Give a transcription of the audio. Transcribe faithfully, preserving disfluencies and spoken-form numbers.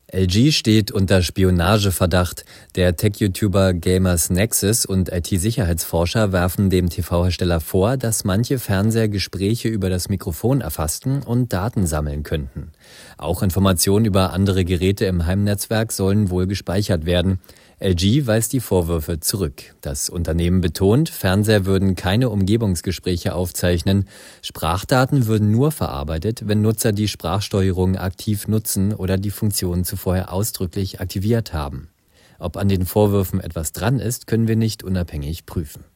L G steht unter Spionageverdacht. Der Tech-YouTuber GamersNexus und I T-Sicherheitsforscher werfen dem T V-Hersteller vor, dass manche Fernseher Gespräche über das Mikrofon erfassten und Daten sammeln könnten. Auch Informationen über andere Geräte im Heimnetzwerk sollen wohl gespeichert werden. L G weist die Vorwürfe zurück. Das Unternehmen betont, Fernseher würden keine Umgebungsgespräche aufzeichnen. Sprachdaten würden nur verarbeitet, wenn Nutzer die Sprachsteuerung aktiv nutzen oder die Funktion zuvor ausdrücklich aktiviert haben. Ob an den Vorwürfen etwas dran ist, können wir nicht unabhängig prüfen.